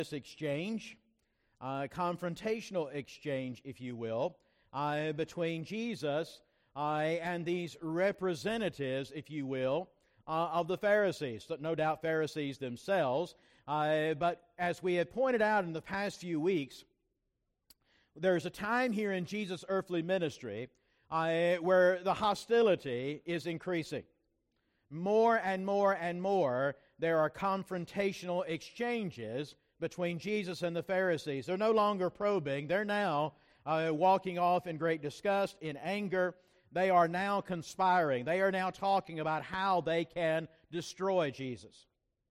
this exchange, confrontational exchange, if you will, between Jesus and these representatives, if you will, of the Pharisees. No doubt Pharisees themselves, but as we have pointed out in the past few weeks, there's a time here in Jesus' earthly ministry where the hostility is increasing. More and more and more, there are confrontational exchanges between Jesus and the Pharisees. They're no longer probing. They're now walking off in great disgust, in anger. They are now conspiring. They are now talking about how they can destroy Jesus.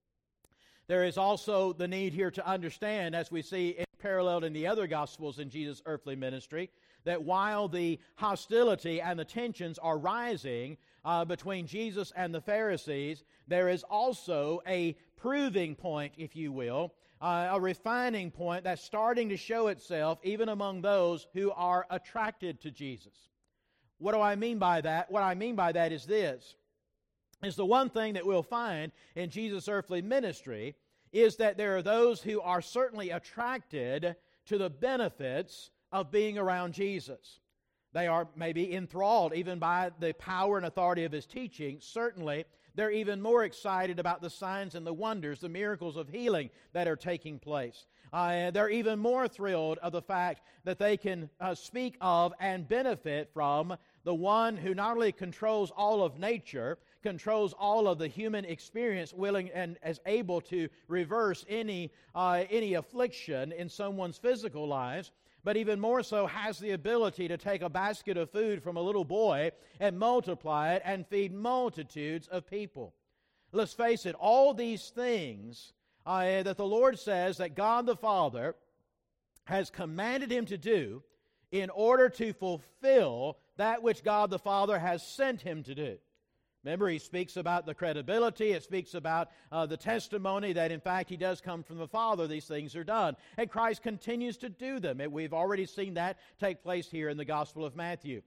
There is also the need here to understand, as we see paralleled in the other Gospels in Jesus' earthly ministry, that while the hostility and the tensions are rising between Jesus and the Pharisees, there is also a proving point, if you will, a refining point that's starting to show itself even among those who are attracted to Jesus. What do I mean by that? What I mean by that is this. Is the one thing that we'll find in Jesus' earthly ministry is that there are those who are certainly attracted to the benefits of being around Jesus. They are maybe enthralled even by the power and authority of His teaching. Certainly, they're even more excited about the signs and the wonders, the miracles of healing that are taking place. They're even more thrilled of the fact that they can speak of and benefit from the one who not only controls all of nature, controls all of the human experience, willing and as able to reverse any affliction in someone's physical lives, but even more so has the ability to take a basket of food from a little boy and multiply it and feed multitudes of people. Let's face it, all these things that the Lord says that God the Father has commanded Him to do in order to fulfill that which God the Father has sent Him to do. Remember, He speaks about the credibility. It speaks about the testimony that, in fact, He does come from the Father. These things are done. And Christ continues to do them. We've already seen that take place here in the Gospel of Matthew.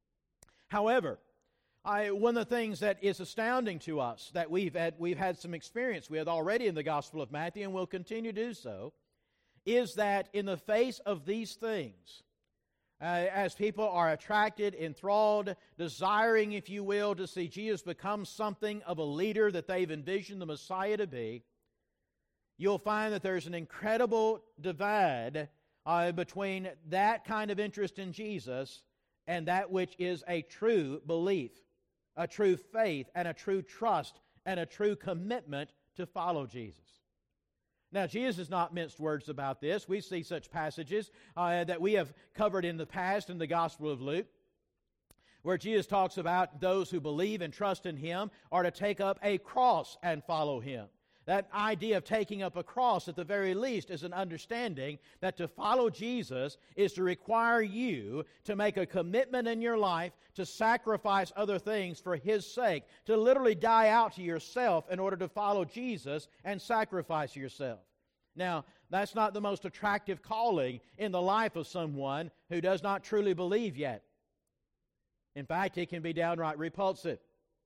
However, one of the things that is astounding to us that we've had some experience with already in the Gospel of Matthew and will continue to do so, is that in the face of these things, as people are attracted, enthralled, desiring, if you will, to see Jesus become something of a leader that they've envisioned the Messiah to be, you'll find that there's an incredible divide between that kind of interest in Jesus and that which is a true belief, a true faith, and a true trust, and a true commitment to follow Jesus. Now, Jesus has not minced words about this. We see such passages that we have covered in the past in the Gospel of Luke, where Jesus talks about those who believe and trust in Him are to take up a cross and follow Him. That idea of taking up a cross, at the very least, is an understanding that to follow Jesus is to require you to make a commitment in your life to sacrifice other things for His sake, to literally die out to yourself in order to follow Jesus and sacrifice yourself. Now, that's not the most attractive calling in the life of someone who does not truly believe yet. In fact, it can be downright repulsive.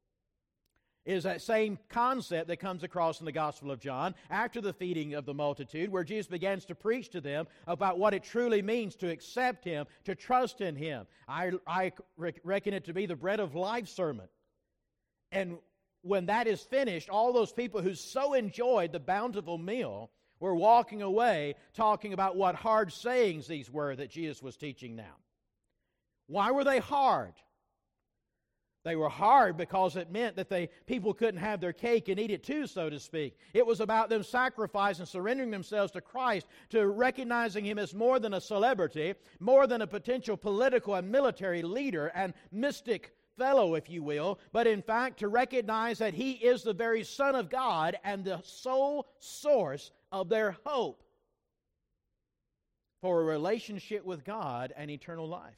It is that same concept that comes across in the Gospel of John after the feeding of the multitude, where Jesus begins to preach to them about what it truly means to accept Him, to trust in Him. I reckon it to be the bread of life sermon. And when that is finished, all those people who so enjoyed the bountiful meal were walking away talking about what hard sayings these were that Jesus was teaching now. Why were they hard? They were hard because it meant that people couldn't have their cake and eat it too, so to speak. It was about them sacrificing, surrendering themselves to Christ, to recognizing Him as more than a celebrity, more than a potential political and military leader and mystic fellow, if you will, but in fact to recognize that He is the very Son of God and the sole source of their hope for a relationship with God and eternal life.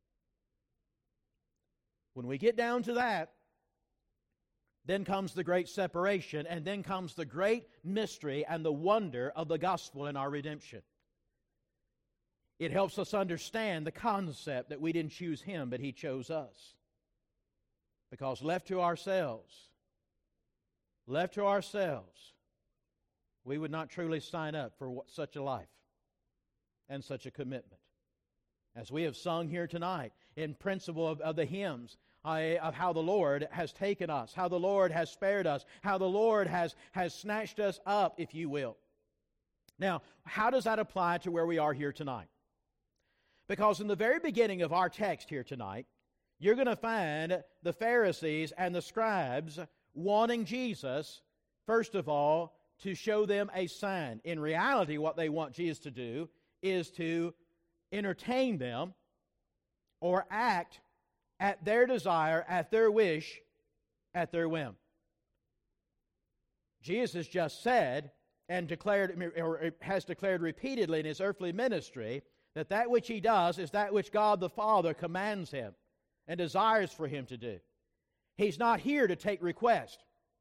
When we get down to that, then comes the great separation, and then comes the great mystery and the wonder of the gospel in our redemption. It helps us understand the concept that we didn't choose Him, but He chose us. Because left to ourselves, we would not truly sign up for such a life and such a commitment. As we have sung here tonight in principle of the hymns, of how the Lord has taken us, how the Lord has spared us, how the Lord has snatched us up, if you will. Now, how does that apply to where we are here tonight? Because in the very beginning of our text here tonight, you're going to find the Pharisees and the scribes wanting Jesus, first of all, to show them a sign. In reality, what they want Jesus to do is to entertain them or act at their desire, at their wish, at their whim. Jesus just said and declared, or has declared repeatedly in his earthly ministry, that which he does is that which God the Father commands him and desires for him to do. He's not here to take request.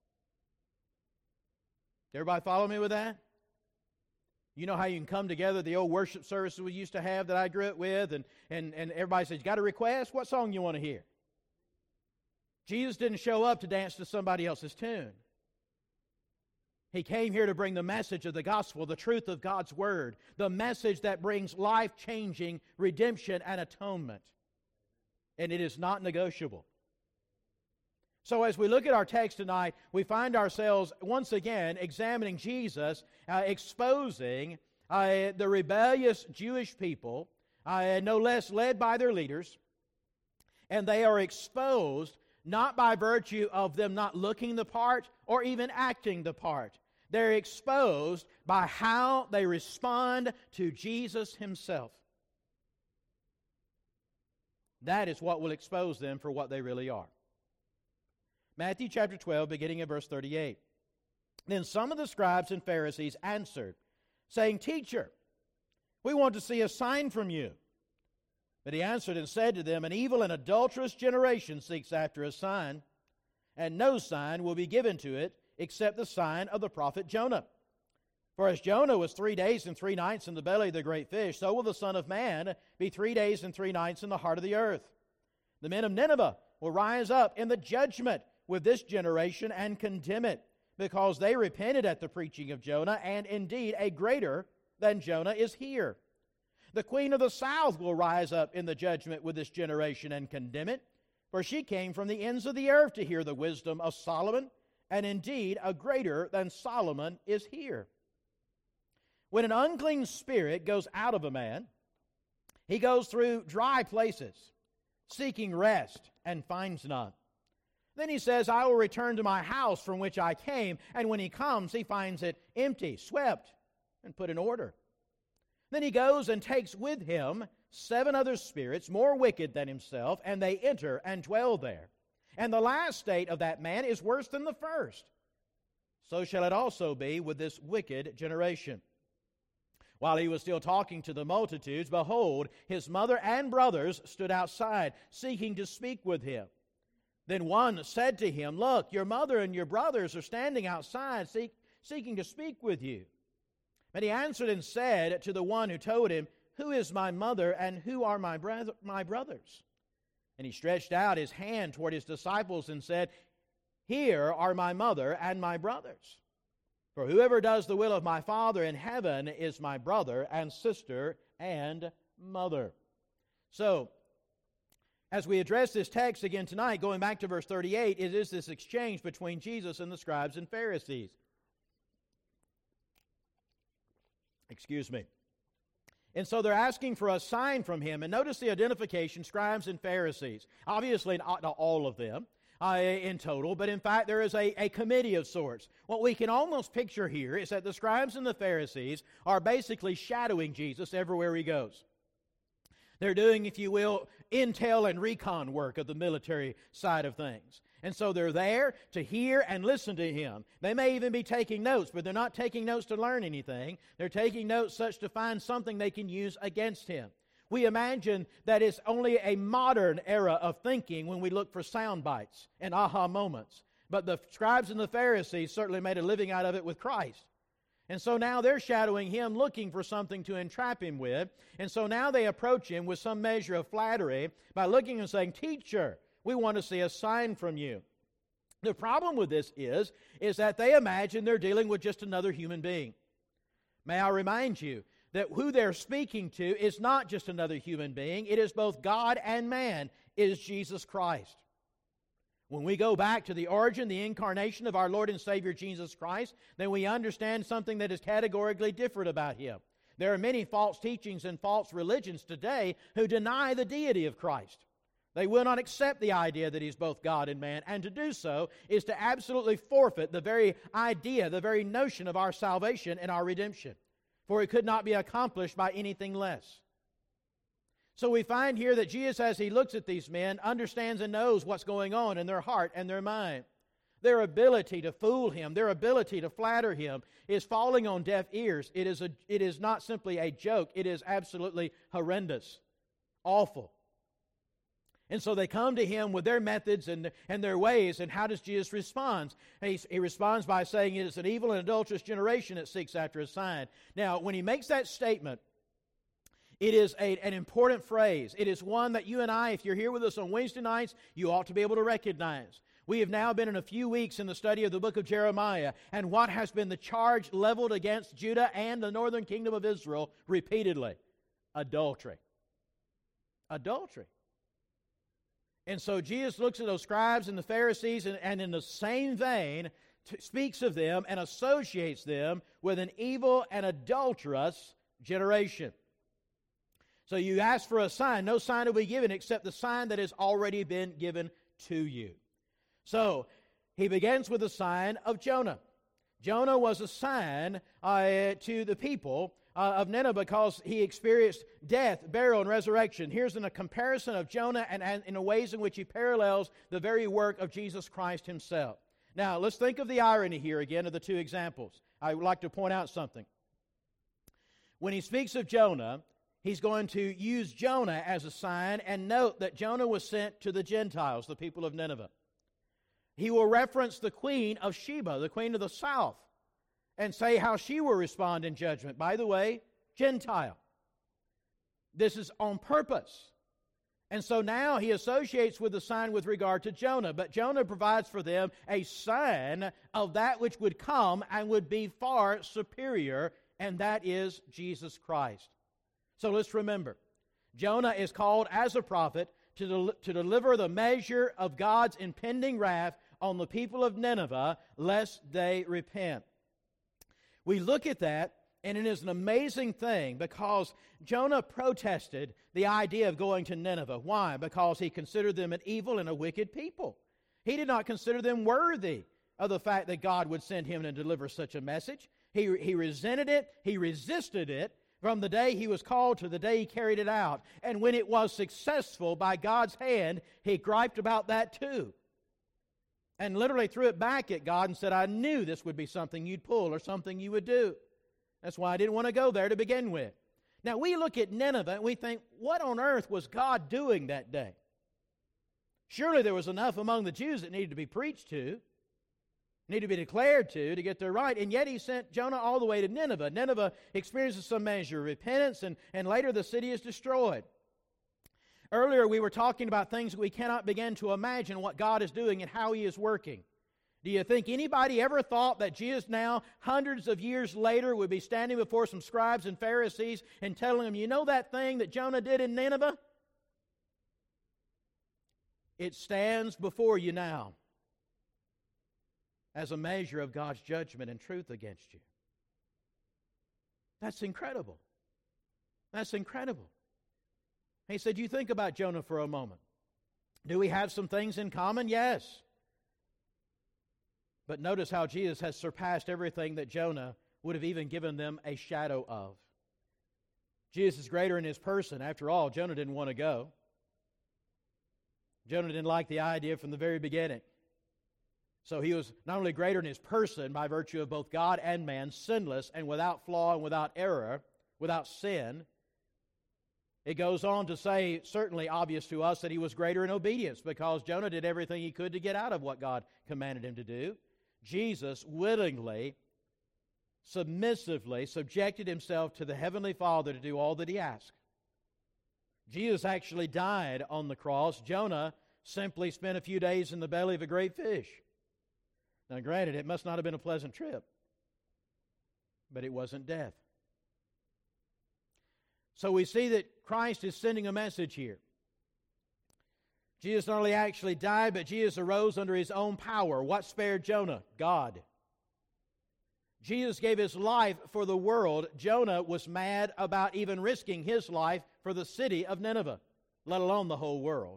Everybody follow me with that? You know how you can come together, the old worship services we used to have that I grew up with, and everybody says, you got a request? What song you want to hear? Jesus didn't show up to dance to somebody else's tune. He came here to bring the message of the gospel, the truth of God's word, the message that brings life-changing redemption and atonement. And it is not negotiable. So as we look at our text tonight, we find ourselves once again examining Jesus, exposing the rebellious Jewish people, no less led by their leaders, and they are exposed not by virtue of them not looking the part or even acting the part. They're exposed by how they respond to Jesus himself. That is what will expose them for what they really are. Matthew chapter 12, beginning at verse 38. Then some of the scribes and Pharisees answered, saying, Teacher, we want to see a sign from you. But he answered and said to them, An evil and adulterous generation seeks after a sign, and no sign will be given to it except the sign of the prophet Jonah. For as Jonah was 3 days and 3 nights in the belly of the great fish, so will the Son of Man be 3 days and 3 nights in the heart of the earth. The men of Nineveh will rise up in the judgment with this generation and condemn it, because they repented at the preaching of Jonah, and indeed a greater than Jonah is here. The queen of the south will rise up in the judgment with this generation and condemn it, for she came from the ends of the earth to hear the wisdom of Solomon, and indeed a greater than Solomon is here. When an unclean spirit goes out of a man, he goes through dry places, seeking rest, and finds none. Then he says, I will return to my house from which I came, and when he comes, he finds it empty, swept, and put in order. Then he goes and takes with him 7 other spirits more wicked than himself, and they enter and dwell there. And the last state of that man is worse than the first. So shall it also be with this wicked generation. While he was still talking to the multitudes, behold, his mother and brothers stood outside, seeking to speak with him. Then one said to him, Look, your mother and your brothers are standing outside, seeking to speak with you. But he answered and said to the one who told him, Who is my mother, and who are my brothers? And he stretched out his hand toward his disciples and said, Here are my mother and my brothers. For whoever does the will of my Father in heaven is my brother and sister and mother. So, as we address this text again tonight, going back to verse 38, it is this exchange between Jesus and the scribes and Pharisees. Excuse me. And so they're asking for a sign from him. And notice the identification, scribes and Pharisees. Obviously, not all of them in total, but in fact, there is a committee of sorts. What we can almost picture here is that the scribes and the Pharisees are basically shadowing Jesus everywhere he goes. They're doing, if you will, intel and recon work of the military side of things. And so they're there to hear and listen to him. They may even be taking notes, but they're not taking notes to learn anything. They're taking notes such to find something they can use against him. We imagine that it's only a modern era of thinking when we look for sound bites and aha moments. But the scribes and the Pharisees certainly made a living out of it with Christ. And so now they're shadowing him, looking for something to entrap him with. And so now they approach him with some measure of flattery by looking and saying, Teacher, we want to see a sign from you. The problem with this is that they imagine they're dealing with just another human being. May I remind you that who they're speaking to is not just another human being. It is both God and man. It is Jesus Christ. When we go back to the origin, the incarnation of our Lord and Savior Jesus Christ, then we understand something that is categorically different about Him. There are many false teachings and false religions today who deny the deity of Christ. They will not accept the idea that He's both God and man, and to do so is to absolutely forfeit the very idea, the very notion of our salvation and our redemption, for it could not be accomplished by anything less. So we find here that Jesus, as He looks at these men, understands and knows what's going on in their heart and their mind. Their ability to fool Him, their ability to flatter Him is falling on deaf ears. It is not simply a joke. It is absolutely horrendous, awful. And so they come to Him with their methods and their ways, and how does Jesus respond? He responds by saying it is an evil and adulterous generation that seeks after a sign. Now, when He makes that statement, it is an important phrase. It is one that you and I, if you're here with us on Wednesday nights, you ought to be able to recognize. We have now been in a few weeks in the study of the book of Jeremiah, and what has been the charge leveled against Judah and the northern kingdom of Israel repeatedly? Adultery. Adultery. And so Jesus looks at those scribes and the Pharisees and in the same vein speaks of them and associates them with an evil and adulterous generation. So you ask for a sign. No sign will be given except the sign that has already been given to you. So He begins with the sign of Jonah. Jonah was a sign to the people of Nineveh because he experienced death, burial, and resurrection. Here's a comparison of Jonah and in the ways in which he parallels the very work of Jesus Christ Himself. Now, let's think of the irony here again of the two examples. I would like to point out something. When He speaks of Jonah, He's going to use Jonah as a sign, and note that Jonah was sent to the Gentiles, the people of Nineveh. He will reference the queen of Sheba, the queen of the south, and say how she will respond in judgment. By the way, Gentile. This is on purpose. And so now He associates with the sign with regard to Jonah, but Jonah provides for them a sign of that which would come and would be far superior, and that is Jesus Christ. So let's remember, Jonah is called as a prophet to deliver the measure of God's impending wrath on the people of Nineveh, lest they repent. We look at that, and it is an amazing thing because Jonah protested the idea of going to Nineveh. Why? Because he considered them an evil and a wicked people. He did not consider them worthy of the fact that God would send him to deliver such a message. He resented it. He resisted it. From the day he was called to the day he carried it out. And when it was successful by God's hand, he griped about that too. And literally threw it back at God and said, I knew this would be something you'd pull or something you would do. That's why I didn't want to go there to begin with. Now we look at Nineveh and we think, what on earth was God doing that day? Surely there was enough among the Jews that needed to be preached to, need to be declared to get their right, and yet He sent Jonah all the way to Nineveh. Nineveh experiences some measure of repentance, and later the city is destroyed. Earlier we were talking about things that we cannot begin to imagine what God is doing and how He is working. Do you think anybody ever thought that Jesus now, hundreds of years later, would be standing before some scribes and Pharisees and telling them, you know that thing that Jonah did in Nineveh? It stands before you now as a measure of God's judgment and truth against you. That's incredible. That's incredible. He said, you think about Jonah for a moment. Do we have some things in common? Yes. But notice how Jesus has surpassed everything that Jonah would have even given them a shadow of. Jesus is greater in His person. After all, Jonah didn't want to go. Jonah didn't like the idea from the very beginning. So He was not only greater in His person by virtue of both God and man, sinless and without flaw and without error, without sin. It goes on to say, certainly obvious to us, that He was greater in obedience because Jonah did everything he could to get out of what God commanded him to do. Jesus willingly, submissively subjected Himself to the Heavenly Father to do all that He asked. Jesus actually died on the cross. Jonah simply spent a few days in the belly of a great fish. Now, granted, it must not have been a pleasant trip, but it wasn't death. So we see that Christ is sending a message here. Jesus not only actually died, but Jesus arose under His own power. What spared Jonah? God. Jesus gave His life for the world. Jonah was mad about even risking his life for the city of Nineveh, let alone the whole world.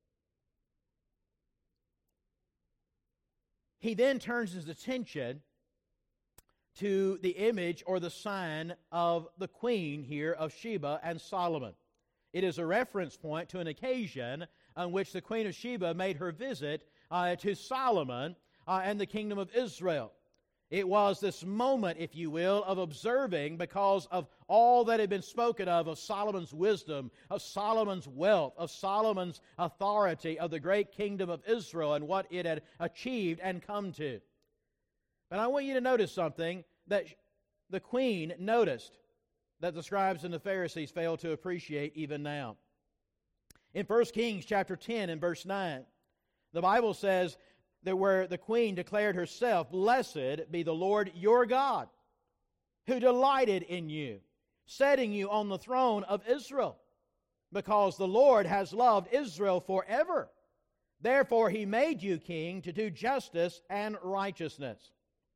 He then turns his attention to the image or the sign of the queen here of Sheba and Solomon. It is a reference point to an occasion on which the Queen of Sheba made her visit to Solomon and the kingdom of Israel. It was this moment, if you will, of observing, because of all that had been spoken of Solomon's wisdom, of Solomon's wealth, of Solomon's authority, of the great kingdom of Israel and what it had achieved and come to. But I want you to notice something that the queen noticed that the scribes and the Pharisees fail to appreciate even now. In 1 Kings chapter 10 and verse 9, the Bible says that where the queen declared herself, "Blessed be the Lord your God, who delighted in you, setting you on the throne of Israel, because the Lord has loved Israel forever. Therefore He made you king to do justice and righteousness."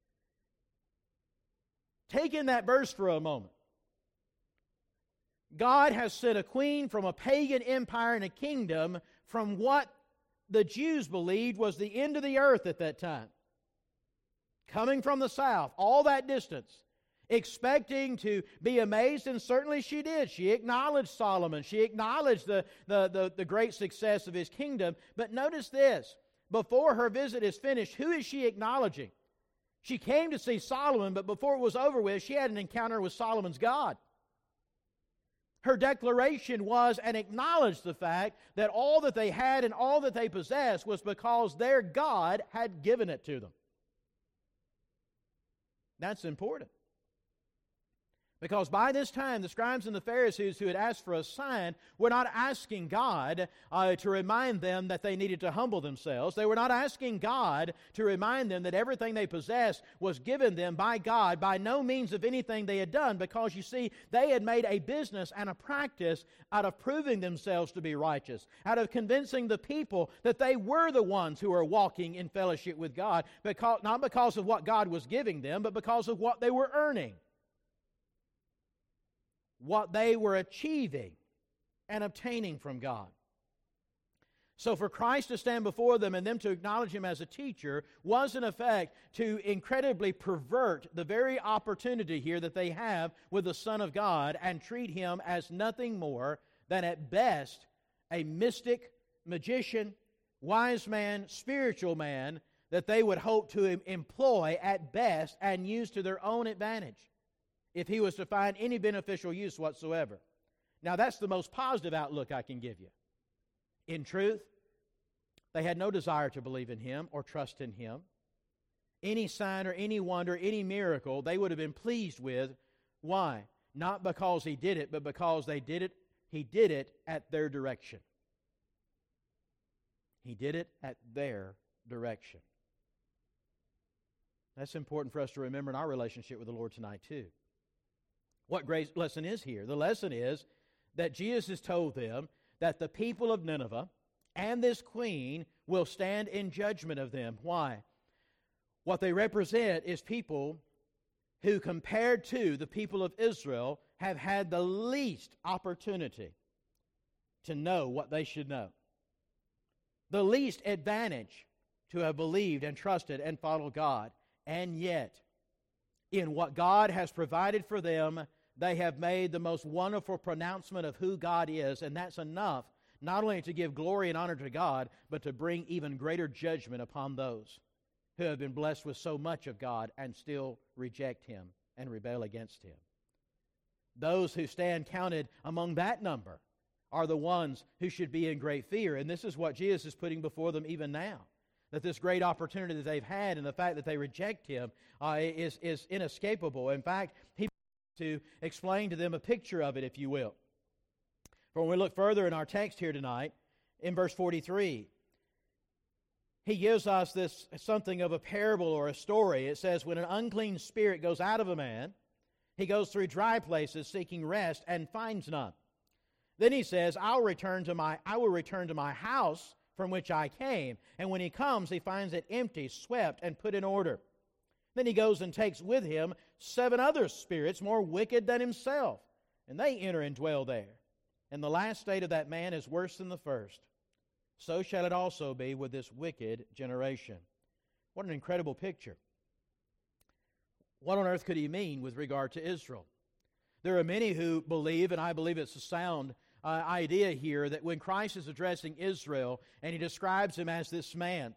Take in that verse for a moment. God has sent a queen from a pagan empire and a kingdom from what the Jews believed was the end of the earth at that time. Coming from the south, all that distance, expecting to be amazed, and certainly she did. She acknowledged Solomon. She acknowledged the great success of his kingdom. But notice this, before her visit is finished, who is she acknowledging? She came to see Solomon, but before it was over with, she had an encounter with Solomon's God. Her declaration was and acknowledged the fact that all that they had and all that they possessed was because their God had given it to them. That's important. Because by this time, the scribes and the Pharisees who had asked for a sign were not asking God to remind them that they needed to humble themselves. They were not asking God to remind them that everything they possessed was given them by God by no means of anything they had done, because you see, they had made a business and a practice out of proving themselves to be righteous, out of convincing the people that they were the ones who were walking in fellowship with God, not because of what God was giving them, but because of what they were earning, what they were achieving and obtaining from God. So for Christ to stand before them and them to acknowledge Him as a teacher was in effect to incredibly pervert the very opportunity here that they have with the Son of God and treat Him as nothing more than at best a mystic, magician, wise man, spiritual man that they would hope to employ at best and use to their own advantage, if He was to find any beneficial use whatsoever. Now, that's the most positive outlook I can give you. In truth, they had no desire to believe in Him or trust in Him. Any sign or any wonder, any miracle, they would have been pleased with. Why? Not because He did it, but because He did it at their direction. He did it at their direction. That's important for us to remember in our relationship with the Lord tonight, too. What great lesson is here? The lesson is that Jesus has told them that the people of Nineveh and this queen will stand in judgment of them. Why? What they represent is people who, compared to the people of Israel, have had the least opportunity to know what they should know, the least advantage to have believed and trusted and followed God. And yet, in what God has provided for them, they have made the most wonderful pronouncement of who God is, and that's enough not only to give glory and honor to God, but to bring even greater judgment upon those who have been blessed with so much of God and still reject Him and rebel against Him. Those who stand counted among that number are the ones who should be in great fear, and this is what Jesus is putting before them even now. That this great opportunity that they've had and the fact that they reject Him is inescapable. In fact, He to explain to them a picture of it, if you will. For when we look further in our text here tonight, in verse 43, he gives us this something of a parable or a story. It says, when an unclean spirit goes out of a man, he goes through dry places seeking rest and finds none. Then he says, I will return to my house from which I came. And when he comes, he finds it empty, swept, and put in order. Then he goes and takes with him 7 other spirits more wicked than himself, and they enter and dwell there. And the last state of that man is worse than the first. So shall it also be with this wicked generation. What an incredible picture. What on earth could he mean with regard to Israel? There are many who believe, and I believe it's a sound idea here, that when Christ is addressing Israel and he describes him as this man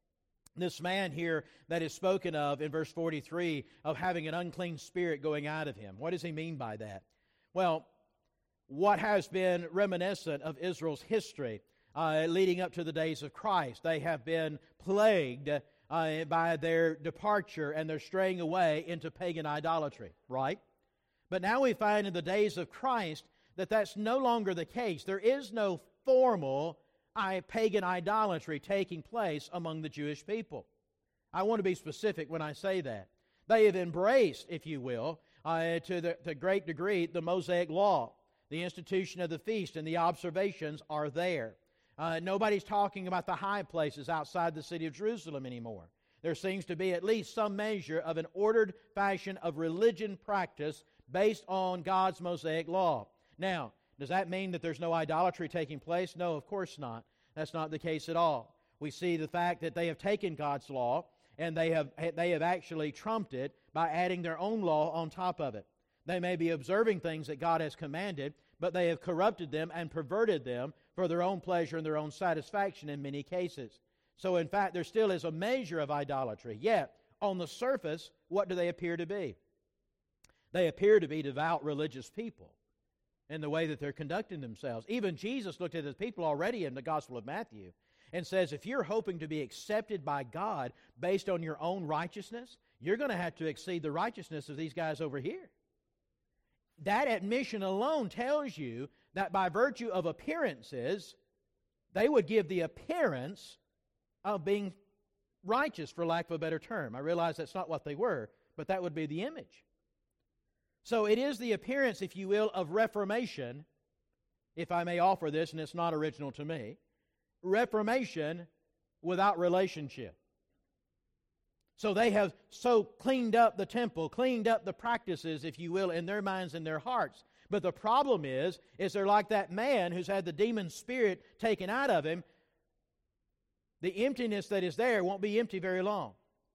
here that is spoken of in verse 43 of having an unclean spirit going out of him. What does he mean by that? Well, what has been reminiscent of Israel's history leading up to the days of Christ? They have been plagued by their departure and their straying away into pagan idolatry, right? But now we find in the days of Christ that that's no longer the case. There is no formal pagan idolatry taking place among the Jewish people. I want to be specific when I say that. They have embraced, if you will, to the great degree, the Mosaic Law. The institution of the feast and the observations are there. Nobody's talking about the high places outside the city of Jerusalem anymore. There seems to be at least some measure of an ordered fashion of religion practice based on God's Mosaic Law. Now, does that mean that there's no idolatry taking place? No, of course not. That's not the case at all. We see the fact that they have taken God's law and they have actually trumped it by adding their own law on top of it. They may be observing things that God has commanded, but they have corrupted them and perverted them for their own pleasure and their own satisfaction in many cases. So in fact, there still is a measure of idolatry. Yet, on the surface, what do they appear to be? They appear to be devout religious people in the way that they're conducting themselves. Even Jesus looked at his people already in the Gospel of Matthew and says, if you're hoping to be accepted by God based on your own righteousness, you're going to have to exceed the righteousness of these guys over here. That admission alone tells you that by virtue of appearances, they would give the appearance of being righteous, for lack of a better term. I realize that's not what they were, but that would be the image. So it is the appearance, if you will, of reformation, if I may offer this, and it's not original to me, reformation without relationship. So they have so cleaned up the temple, cleaned up the practices, if you will, in their minds and their hearts. But the problem is they're like that man who's had the demon spirit taken out of him. The emptiness that is there won't be empty very long.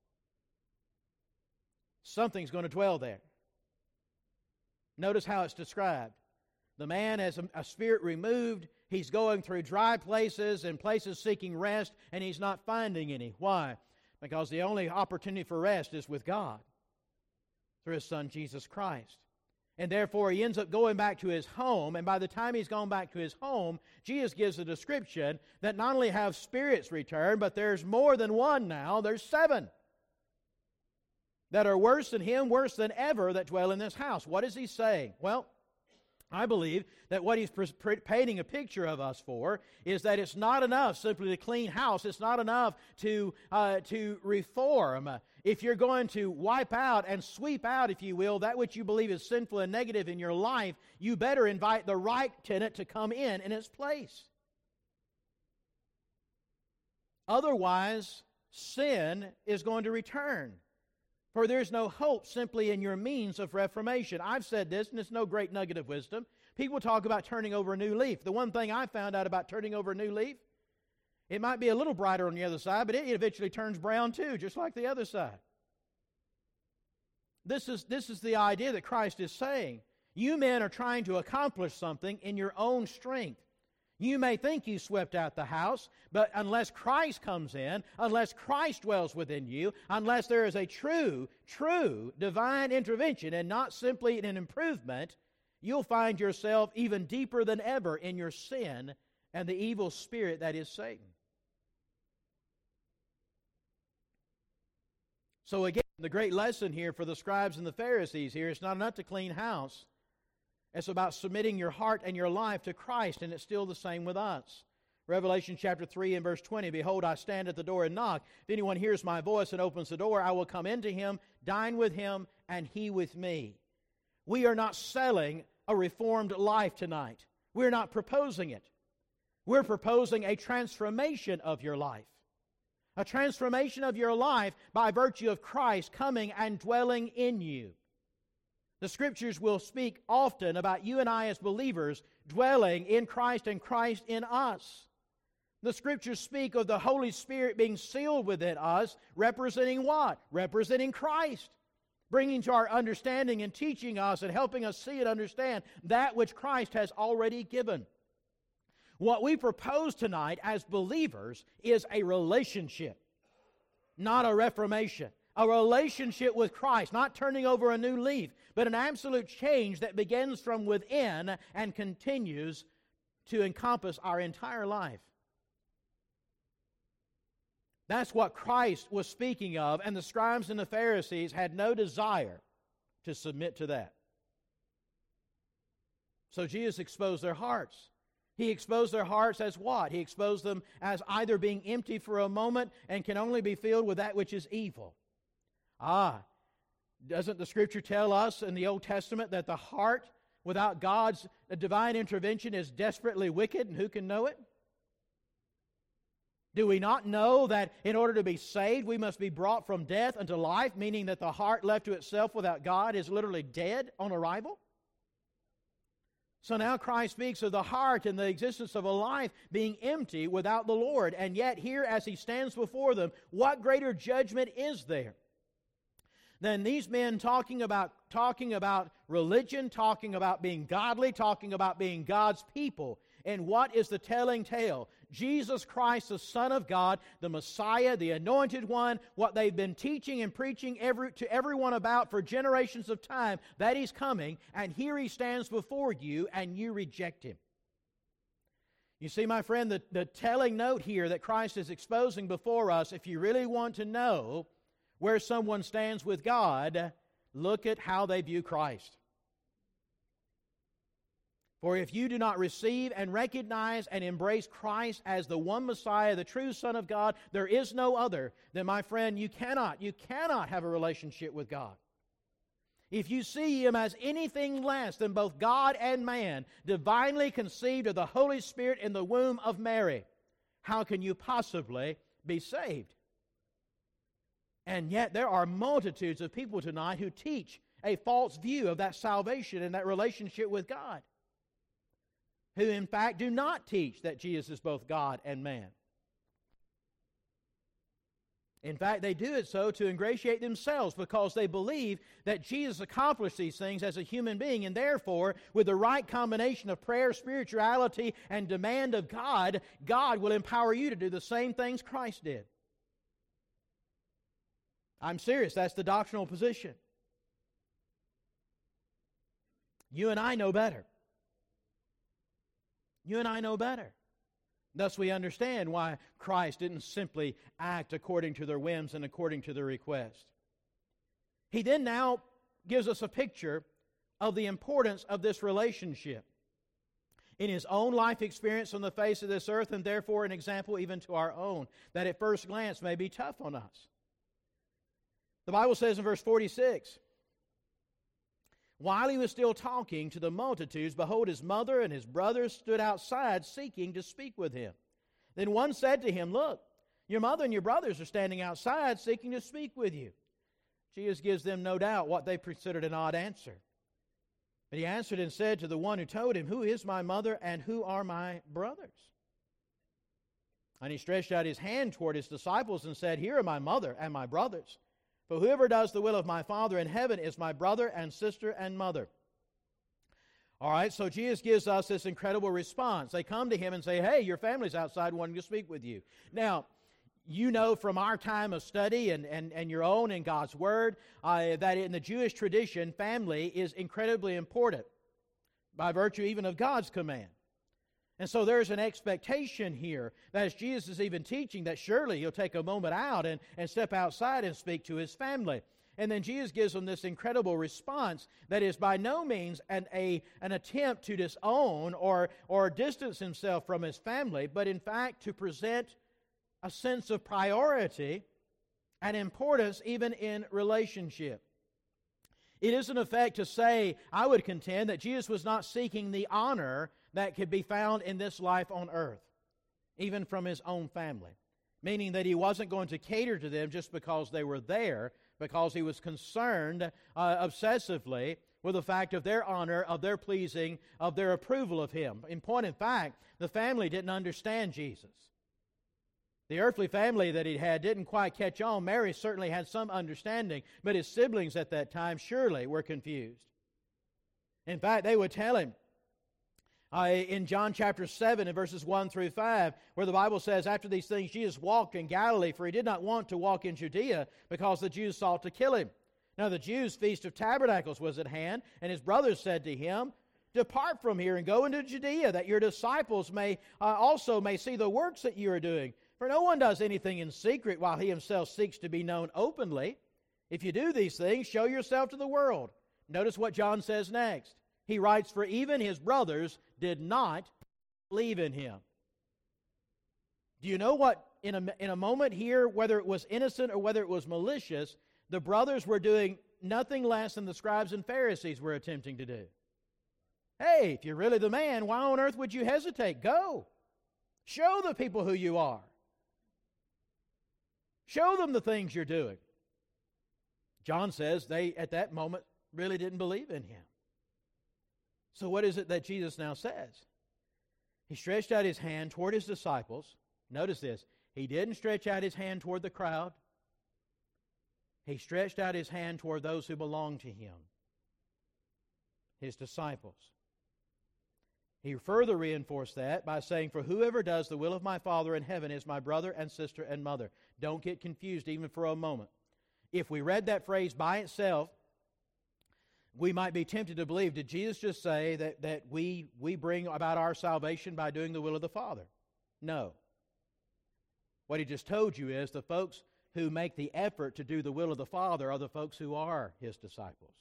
Something's going to dwell there. Notice how it's described. The man has a spirit removed. He's going through dry places and places seeking rest, and he's not finding any. Why? Because the only opportunity for rest is with God through His Son, Jesus Christ. And therefore, he ends up going back to his home, and by the time he's gone back to his home, Jesus gives a description that not only have spirits returned, but there's more than one now. There's 7 that are worse than him, worse than ever, that dwell in this house. What is he saying? Well, I believe that what he's painting a picture of us for is that it's not enough simply to clean house. It's not enough to reform. If you're going to wipe out and sweep out, if you will, that which you believe is sinful and negative in your life, you better invite the right tenant to come in its place. Otherwise, sin is going to return. For there's no hope simply in your means of reformation. I've said this, and it's no great nugget of wisdom. People talk about turning over a new leaf. The one thing I found out about turning over a new leaf, it might be a little brighter on the other side, but it eventually turns brown too, just like the other side. This is the idea that Christ is saying. You men are trying to accomplish something in your own strength. You may think you swept out the house, but unless Christ comes in, unless Christ dwells within you, unless there is a true divine intervention and not simply an improvement, you'll find yourself even deeper than ever in your sin and the evil spirit that is Satan. So again, the great lesson here for the scribes and the Pharisees here is not enough to clean house. It's about submitting your heart and your life to Christ, and it's still the same with us. Revelation chapter 3 and verse 20, "Behold, I stand at the door and knock. If anyone hears my voice and opens the door, I will come into him, dine with him, and he with me." We are not selling a reformed life tonight. We're not proposing it. We're proposing a transformation of your life. A transformation of your life by virtue of Christ coming and dwelling in you. The Scriptures will speak often about you and I as believers dwelling in Christ and Christ in us. The Scriptures speak of the Holy Spirit being sealed within us, representing what? Representing Christ. Bringing to our understanding and teaching us and helping us see and understand that which Christ has already given. What we propose tonight as believers is a relationship, not a reformation. A relationship with Christ, not turning over a new leaf, but an absolute change that begins from within and continues to encompass our entire life. That's what Christ was speaking of, and the scribes and the Pharisees had no desire to submit to that. So Jesus exposed their hearts. He exposed their hearts as what? He exposed them as either being empty for a moment and can only be filled with that which is evil. Doesn't the Scripture tell us in the Old Testament that the heart without God's divine intervention is desperately wicked, and who can know it? Do we not know that in order to be saved, we must be brought from death unto life, meaning that the heart left to itself without God is literally dead on arrival? So now Christ speaks of the heart and the existence of a life being empty without the Lord. And yet here, as He stands before them, what greater judgment is there than these men talking about religion, talking about being godly, talking about being God's people? And what is the telling tale? Jesus Christ, the Son of God, the Messiah, the Anointed One, what they've been teaching and preaching to everyone about for generations of time, that He's coming, and here He stands before you, and you reject Him. You see, my friend, the telling note here that Christ is exposing before us, if you really want to know where someone stands with God, look at how they view Christ. For if you do not receive and recognize and embrace Christ as the one Messiah, the true Son of God, there is no other, then my friend, you cannot have a relationship with God. If you see Him as anything less than both God and man, divinely conceived of the Holy Spirit in the womb of Mary, how can you possibly be saved? And yet there are multitudes of people tonight who teach a false view of that salvation and that relationship with God, who in fact do not teach that Jesus is both God and man. In fact, they do it so to ingratiate themselves because they believe that Jesus accomplished these things as a human being, and therefore, with the right combination of prayer, spirituality, and demand of God, God will empower you to do the same things Christ did. I'm serious. That's the doctrinal position. You and I know better. You and I know better. Thus we understand why Christ didn't simply act according to their whims and according to their request. He then now gives us a picture of the importance of this relationship in His own life experience on the face of this earth, and therefore an example even to our own, that at first glance may be tough on us. The Bible says in verse 46, "While He was still talking to the multitudes, behold, His mother and His brothers stood outside seeking to speak with Him. Then one said to Him, 'Look, your mother and your brothers are standing outside seeking to speak with you.' Jesus gives them no doubt what they considered an odd answer. But He answered and said to the one who told Him, 'Who is my mother and who are my brothers?' And He stretched out His hand toward His disciples and said, 'Here are my mother and my brothers. For whoever does the will of my Father in heaven is my brother and sister and mother.'" All right, so Jesus gives us this incredible response. They come to Him and say, "Hey, your family's outside wanting to speak with you." Now, you know from our time of study and your own in God's Word that in the Jewish tradition, family is incredibly important by virtue even of God's command. And so there's an expectation here that as Jesus is even teaching that surely He'll take a moment out and step outside and speak to His family. And then Jesus gives them this incredible response that is by no means an attempt to disown or distance himself from his family, but in fact to present a sense of priority and importance even in relationship. It is in effect to say, I would contend, that Jesus was not seeking the honor that could be found in this life on earth, even from his own family. Meaning that he wasn't going to cater to them just because they were there, because he was concerned obsessively with the fact of their honor, of their pleasing, of their approval of him. In point of fact, the family didn't understand Jesus. The earthly family that he had didn't quite catch on. Mary certainly had some understanding, but his siblings at that time surely were confused. In fact, they would tell him in John chapter 7 and verses 1 through 5, where the Bible says, after these things Jesus walked in Galilee, for he did not want to walk in Judea, because the Jews sought to kill him. Now the Jews' feast of tabernacles was at hand, and his brothers said to him, Depart from here and go into Judea, that your disciples may see the works that you are doing. For no one does anything in secret while he himself seeks to be known openly. If you do these things, show yourself to the world. Notice what John says next. He writes, For even his brothers did not believe in him. Do you know what, in a moment here, whether it was innocent or whether it was malicious, the brothers were doing nothing less than the scribes and Pharisees were attempting to do? Hey, if you're really the man, why on earth would you hesitate? Go. Show the people who you are. Show them the things you're doing. John says they, at that moment, really didn't believe in him. So what is it that Jesus now says? He stretched out his hand toward his disciples. Notice this. He didn't stretch out his hand toward the crowd. He stretched out his hand toward those who belonged to him, his disciples. He further reinforced that by saying, For whoever does the will of my Father in heaven is my brother and sister and mother. Don't get confused even for a moment. If we read that phrase by itself, we might be tempted to believe, did Jesus just say that we bring about our salvation by doing the will of the Father? No. What he just told you is the folks who make the effort to do the will of the Father are the folks who are his disciples.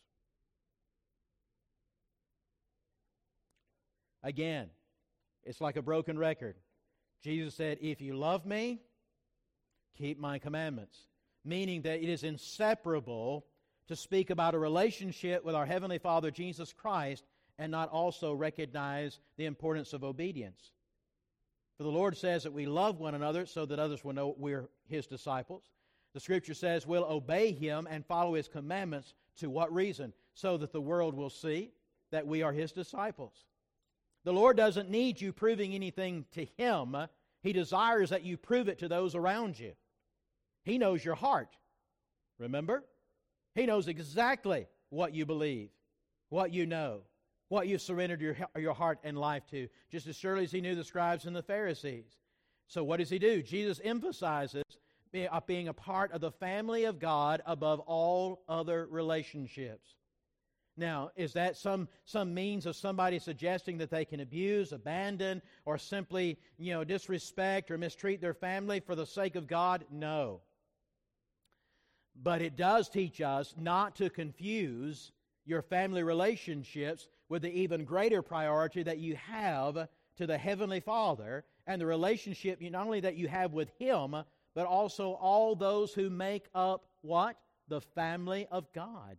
Again, it's like a broken record. Jesus said, If you love me, keep my commandments. Meaning that it is inseparable to speak about a relationship with our Heavenly Father, Jesus Christ, and not also recognize the importance of obedience. For the Lord says that we love one another so that others will know we're his disciples. The Scripture says we'll obey him and follow his commandments. To what reason? So that the world will see that we are his disciples. The Lord doesn't need you proving anything to him. He desires that you prove it to those around you. He knows your heart. Remember? He knows exactly what you believe, what you know, what you've surrendered your heart and life to, just as surely as he knew the scribes and the Pharisees. So what does he do? Jesus emphasizes being a part of the family of God above all other relationships. Now, is that some means of somebody suggesting that they can abuse, abandon, or simply, disrespect or mistreat their family for the sake of God? No. But it does teach us not to confuse your family relationships with the even greater priority that you have to the Heavenly Father and the relationship not only that you have with him, but also all those who make up what? The family of God.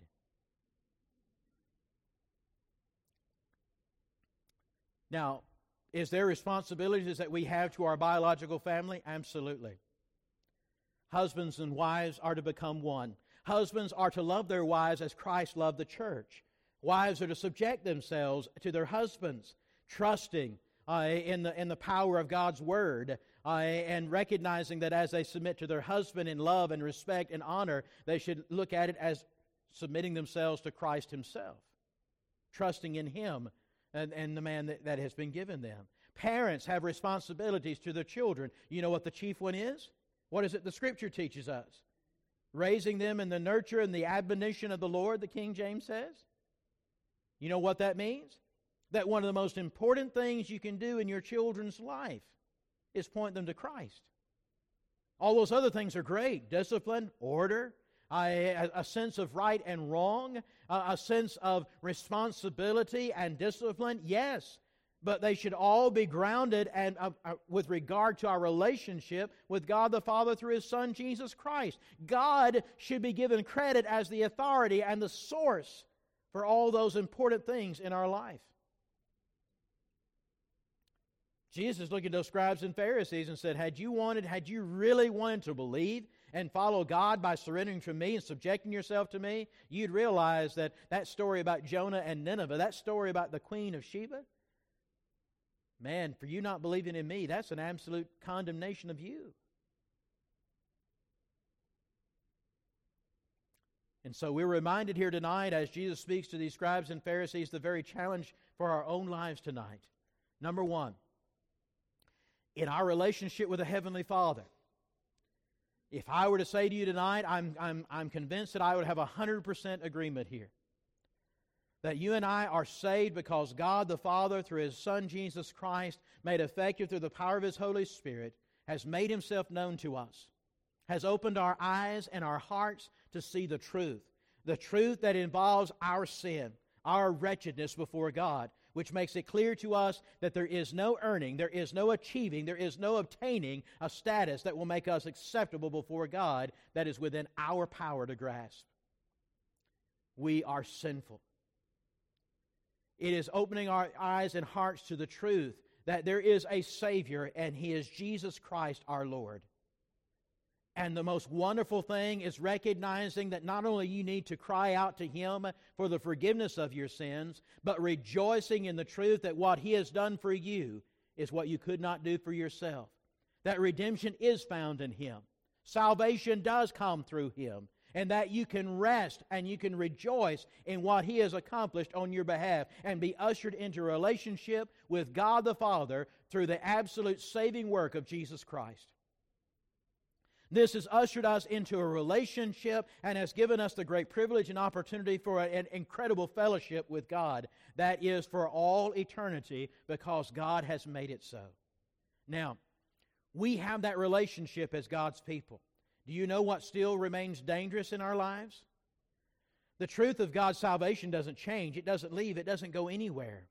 Now, is there responsibilities that we have to our biological family? Absolutely. Husbands and wives are to become one. Husbands are to love their wives as Christ loved the church. Wives are to subject themselves to their husbands, trusting in the power of God's Word, and recognizing that as they submit to their husband in love and respect and honor, they should look at it as submitting themselves to Christ himself, trusting in him and the man that has been given them. Parents have responsibilities to their children. You know what the chief one is? What is it the Scripture teaches us? Raising them in the nurture and the admonition of the Lord, the King James says. You know what that means? That one of the most important things you can do in your children's life is point them to Christ. All those other things are great. Discipline, order, a sense of right and wrong, a sense of responsibility and discipline? Yes. But they should all be grounded and with regard to our relationship with God the Father through His Son, Jesus Christ. God should be given credit as the authority and the source for all those important things in our life. Jesus looked at those scribes and Pharisees and said, had you really wanted to believe and follow God by surrendering to me and subjecting yourself to me, you'd realize that story about Jonah and Nineveh, that story about the Queen of Sheba, man, for you not believing in me, that's an absolute condemnation of you. And so we're reminded here tonight, as Jesus speaks to these scribes and Pharisees, the very challenge for our own lives tonight. Number one, in our relationship with the Heavenly Father, if I were to say to you tonight, I'm convinced that I would have 100% agreement here. That you and I are saved because God the Father, through His Son Jesus Christ, made effective through the power of His Holy Spirit, has made Himself known to us, has opened our eyes and our hearts to see the truth that involves our sin, our wretchedness before God, which makes it clear to us that there is no earning, there is no achieving, there is no obtaining a status that will make us acceptable before God that is within our power to grasp. We are sinful. It is opening our eyes and hearts to the truth that there is a Savior, and He is Jesus Christ our Lord. And the most wonderful thing is recognizing that not only you need to cry out to Him for the forgiveness of your sins, but rejoicing in the truth that what He has done for you is what you could not do for yourself. That redemption is found in Him. Salvation does come through Him. And that you can rest and you can rejoice in what He has accomplished on your behalf and be ushered into a relationship with God the Father through the absolute saving work of Jesus Christ. This has ushered us into a relationship and has given us the great privilege and opportunity for an incredible fellowship with God that is for all eternity because God has made it so. Now, we have that relationship as God's people. Do you know what still remains dangerous in our lives? The truth of God's salvation doesn't change. It doesn't leave. It doesn't go anywhere.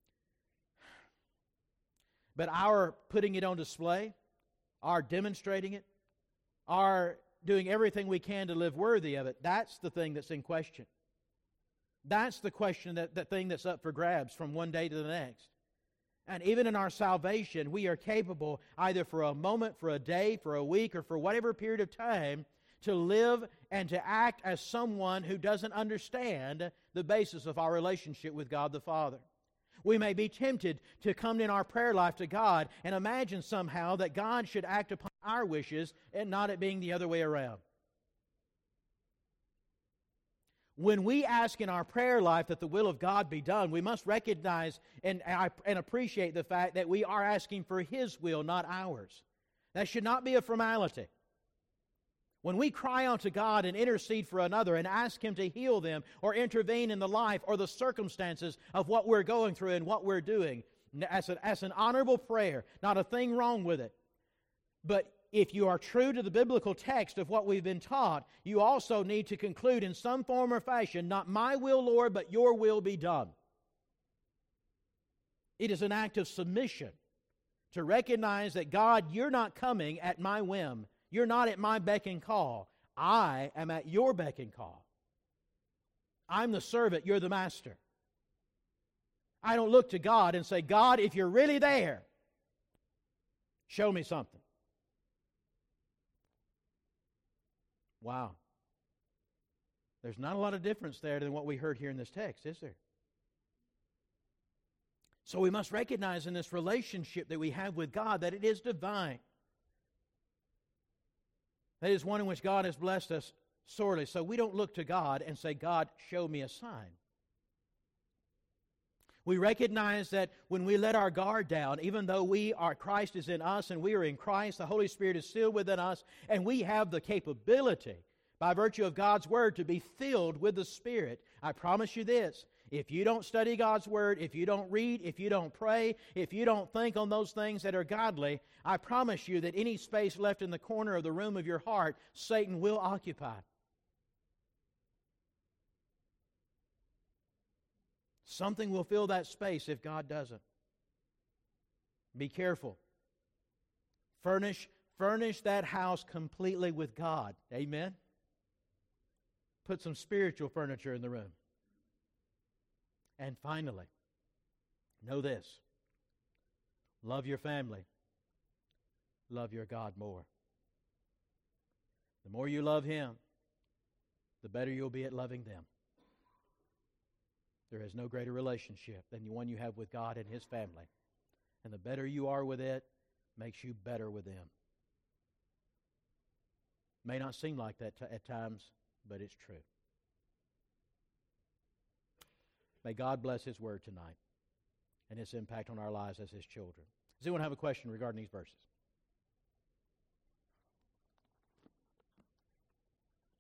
But our putting it on display, our demonstrating it, our doing everything we can to live worthy of it, that's the thing that's in question. That's the question, that thing that's up for grabs from one day to the next. And even in our salvation, we are capable either for a moment, for a day, for a week, or for whatever period of time to live and to act as someone who doesn't understand the basis of our relationship with God the Father. We may be tempted to come in our prayer life to God and imagine somehow that God should act upon our wishes and not it being the other way around. When we ask in our prayer life that the will of God be done, we must recognize and appreciate the fact that we are asking for His will, not ours. That should not be a formality. When we cry out to God and intercede for another and ask Him to heal them or intervene in the life or the circumstances of what we're going through and what we're doing, as an honorable prayer, not a thing wrong with it. But if you are true to the biblical text of what we've been taught, you also need to conclude in some form or fashion, not my will, Lord, but your will be done. It is an act of submission to recognize that, God, you're not coming at my whim. You're not at my beck and call. I am at your beck and call. I'm the servant, you're the master. I don't look to God and say, God, if you're really there, show me something. Wow. There's not a lot of difference there than what we heard here in this text, is there? So we must recognize in this relationship that we have with God that it is divine. That is one in which God has blessed us sorely. So we don't look to God and say, God, show me a sign. We recognize that when we let our guard down, even though Christ is in us and we are in Christ, the Holy Spirit is still within us, and we have the capability, by virtue of God's Word, to be filled with the Spirit. I promise you this, if you don't study God's Word, if you don't read, if you don't pray, if you don't think on those things that are godly, I promise you that any space left in the corner of the room of your heart, Satan will occupy. Something will fill that space if God doesn't. Be careful. Furnish that house completely with God. Amen? Put some spiritual furniture in the room. And finally, know this. Love your family. Love your God more. The more you love Him, the better you'll be at loving them. There is no greater relationship than the one you have with God and His family. And the better you are with it, makes you better with them. May not seem like that at times, but it's true. May God bless His Word tonight and its impact on our lives as His children. Does anyone have a question regarding these verses?